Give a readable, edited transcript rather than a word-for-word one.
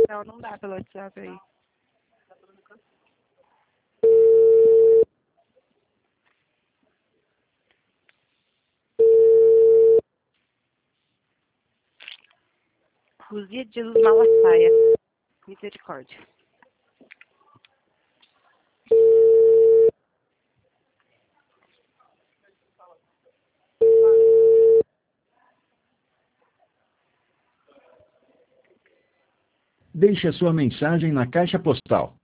Não, não dá pelo WhatsApp aí. Luzia de Jesus Malafaia. Misericórdia. Deixe a sua mensagem na caixa postal